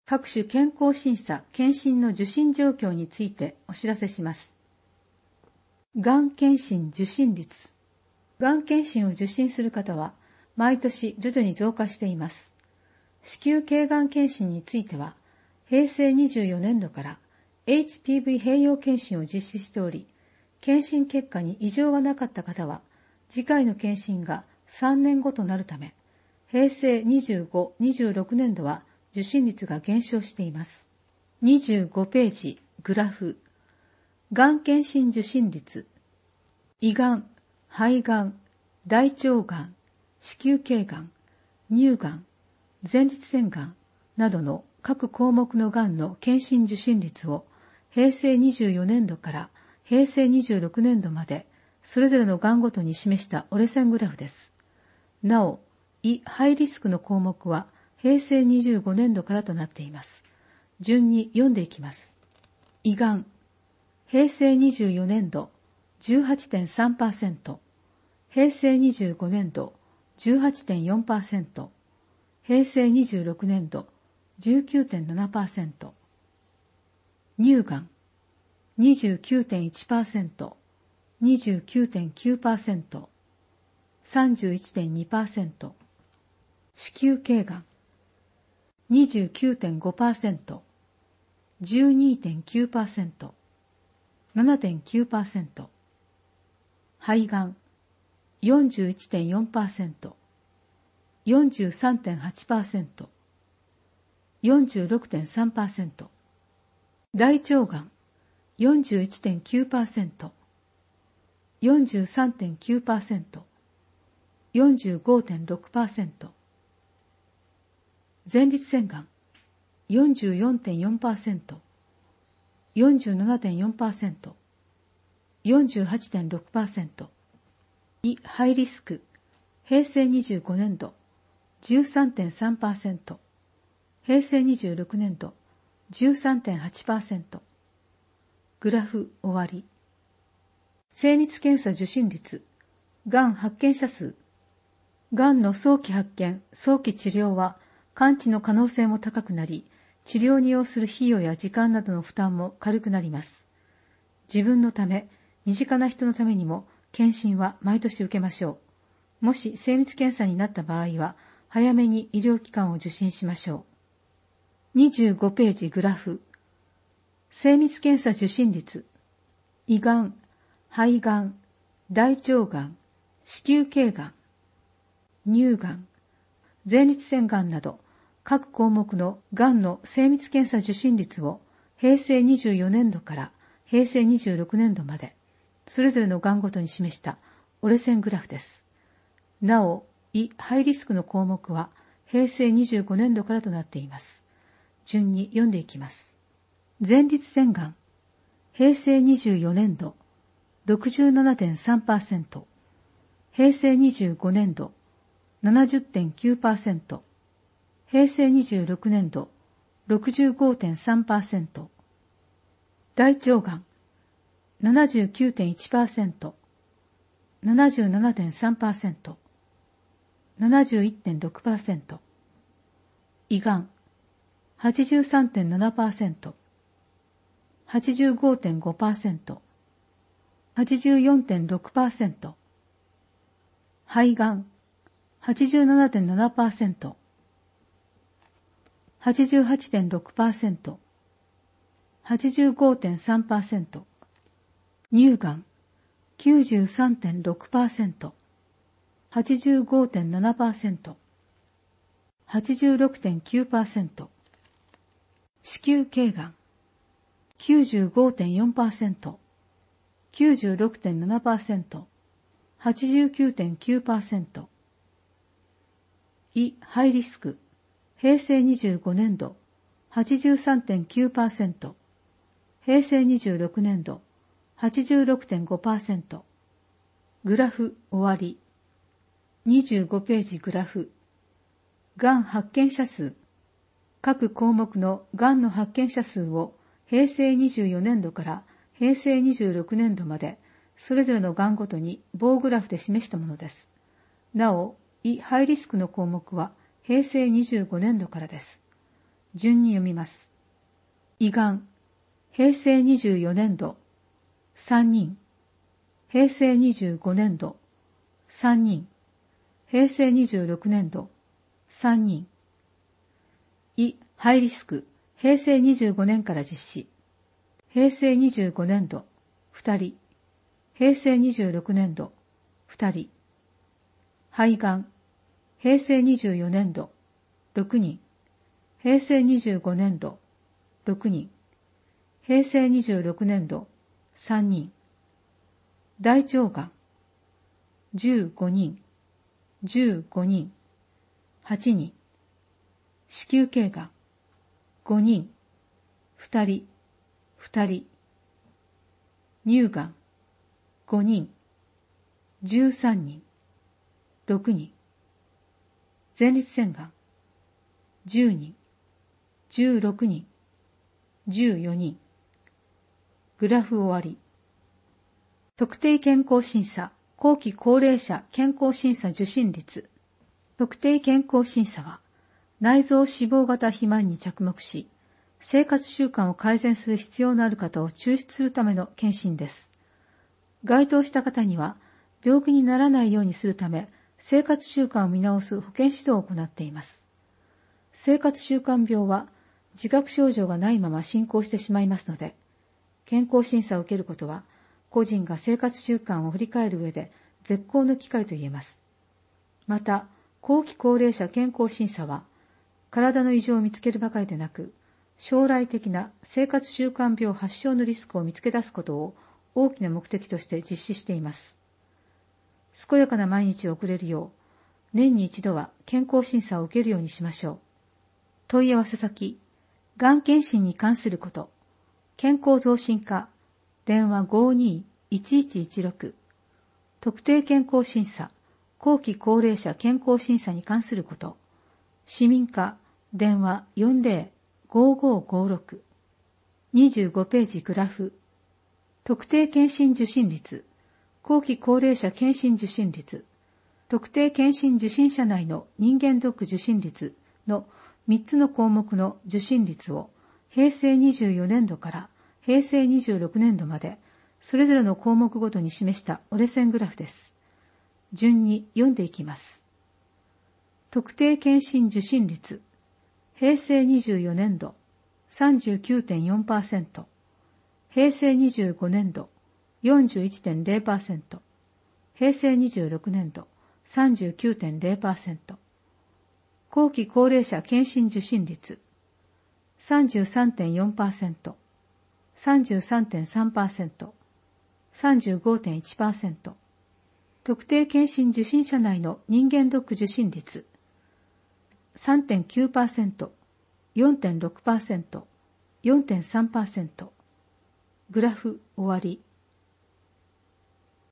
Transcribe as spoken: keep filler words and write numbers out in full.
各種健康審査・検診の受診状況についてお知らせします。がん検診受診率。がん検診を受診する方は毎年徐々に増加しています。子宮頸がん検診については、へいせいにじゅうよねんどから エイチピーブイ 併用検診を実施しており、検診結果に異常がなかった方は、次回の検診がさんねんごとなるため、へいせいにじゅうご、にじゅうろくねんどは受診率が減少しています。にじゅうごページ、グラフ。がん検診受診率。胃がん、肺がん、大腸がん、子宮頸がん、乳がん、前立腺がんなどの各項目のがんの検診受診率をへいせいにじゅうよねんどからへいせいにじゅうろくねんどまでそれぞれのがんごとに示した折れ線グラフです。なお、胃ハイリスクの項目はへいせいにじゅうごねんどからとなっています。順に読んでいきます。胃がん、へいせいにじゅうよねんど じゅうはちてんさんパーセント、へいせいにじゅうごねんど じゅうはちてんよんパーセント、へいせいにじゅうろくねんど じゅうきゅうてんななパーセント、乳がん にじゅうきゅうてんいちパーセント、にじゅうきゅうてんきゅうパーセント、さんじゅういちてんにパーセント、子宮頸がん にじゅうきゅうてんごパーセント、じゅうにてんきゅうパーセント、ななてんきゅうパーセント、肺がん よんじゅういちてんよんパーセント、よんじゅうさんてんはちパーセント、よんじゅうろくてんさんパーセント、大腸がん よんじゅういちてんきゅうパーセント、よんじゅうさんてんきゅうパーセント、よんじゅうごてんろくパーセント、前立腺がん よんじゅうよんてんよんパーセント、よんじゅうななてんよんパーセント、よんじゅうはちてんろくパーセント、胃ハイリスク、へいせいにじゅうごねんど じゅうさんてんさんパーセント、へいせいにじゅうろくねんど じゅうさんてんはちパーセント。グラフ終わり。精密検査受診率、がん発見者数。がんの早期発見、早期治療は完治の可能性も高くなり、治療に要する費用や時間などの負担も軽くなります。自分のため、身近な人のためにも検診は毎年受けましょう。もし精密検査になった場合は、早めに医療機関を受診しましょう。にじゅうごページグラフ。精密検査受診率。胃がん、肺がん、大腸がん、子宮頸がん、乳がん、前立腺がんなど各項目のがんの精密検査受診率をへいせいにじゅうよねんどからへいせいにじゅうろくねんどまでそれぞれのがんごとに示した折れ線グラフです。なお、胃ハイリスクの項目はへいせいにじゅうごねんどからとなっています。順に読んでいきます。前立腺がん、へいせいにじゅうよねんど ろくじゅうななてんさんパーセント、へいせいにじゅうごねんど ななじゅってんきゅうパーセント、へいせいにじゅうろくねんど ろくじゅうごてんさんパーセント、大腸がん ななじゅうきゅうてんいちパーセント、ななじゅうななてんさんパーセント、ななじゅういってんろくパーセント、胃がん はちじゅうさんてんななパーセント、はちじゅうごてんごパーセント、はちじゅうよんてんろくパーセント、肺がん はちじゅうななてんななパーセント、はちじゅうはちてんろくパーセント、はちじゅうごてんさんパーセント、乳がん きゅうじゅうさんてんろくパーセント、はちじゅうごてんななパーセント、はちじゅうろくてんきゅうパーセント、子宮頸がん きゅうじゅうごてんよんパーセント、きゅうじゅうろくてんななパーセント、はちじゅうきゅうてんきゅうパーセント、胃ハイリスク、へいせいにじゅうごねんど はちじゅうさんてんきゅうパーセント、へいせいにじゅうろくねんど はちじゅうろくてんごパーセント。グラフ終わり。にじゅうごページグラフ。がん発見者数。各項目のがんの発見者数をへいせいにじゅうよねんどからへいせいにじゅうろくねんどまでそれぞれのがんごとに棒グラフで示したものです。なお、胃ハイリスクの項目はへいせいにじゅうごねんどからです。 順に読みます。胃がん、へいせいにじゅうよねんど、さんにん。へいせいにじゅうごねんど、さんにん。へいせいにじゅうろくねんど、さんにん。胃、ハイリスク、へいせいにじゅうごねんから実施。へいせいにじゅうごねんど、ふたり。へいせいにじゅうろくねんど、ふたり。肺がん、へいせいにじゅうよねんど、ろくにん。へいせいにじゅうごねんど、ろくにん。へいせいにじゅうろくねんど、さんにん。大腸がん、じゅうごにん、じゅうごにん、はちにん。子宮頸がん、ごにん、ふたり、ふたり。乳がん、ごにん、じゅうさんにん、ろくにん。前立腺がん、じゅうにん、じゅうろくにん、じゅうよにん。グラフ終わり。特定健康審査、後期高齢者健康審査受診率。特定健康審査は、内臓脂肪型肥満に着目し、生活習慣を改善する必要のある方を抽出するための検診です。該当した方には、病気にならないようにするため、生活習慣を見直す保健指導を行っています。生活習慣病は、自覚症状がないまま進行してしまいますので、健康審査を受けることは、個人が生活習慣を振り返る上で絶好の機会と言えます。また、後期高齢者健康審査は、体の異常を見つけるばかりでなく、将来的な生活習慣病発症のリスクを見つけ出すことを大きな目的として実施しています。健やかな毎日を送れるよう、年に一度は健康審査を受けるようにしましょう。問い合わせ先、がん検診に関すること、健康増進課、電話 ごーにーいちいちいちろく、特定健康審査、後期高齢者健康審査に関すること、市民課、電話 よんぜろごーごーごーろく、にじゅうごページグラフ、特定健診受診率、後期高齢者健診受診率、特定健診受診者内の人間ドック受診率のみっつの項目の受診率をへいせいにじゅうよねんどからへいせいにじゅうろくねんどまでそれぞれの項目ごとに示した折れ線グラフです。順に読んでいきます。特定健診受診率、へいせいにじゅうよねんど さんじゅうきゅうてんよんパーセント、へいせいにじゅうごねんど よんじゅういちてんぜろパーセント、へいせいにじゅうろくねんど さんじゅうきゅうてんぜろパーセント、後期高齢者健診受診率 さんじゅうさんてんよんパーセント、さんじゅうさんてんさんパーセント、さんじゅうごてんいちパーセント、特定健診受診者内の人間ドック受診率 さんてんきゅうパーセント、よんてんろくパーセント、よんてんさんパーセント。グラフ終わり。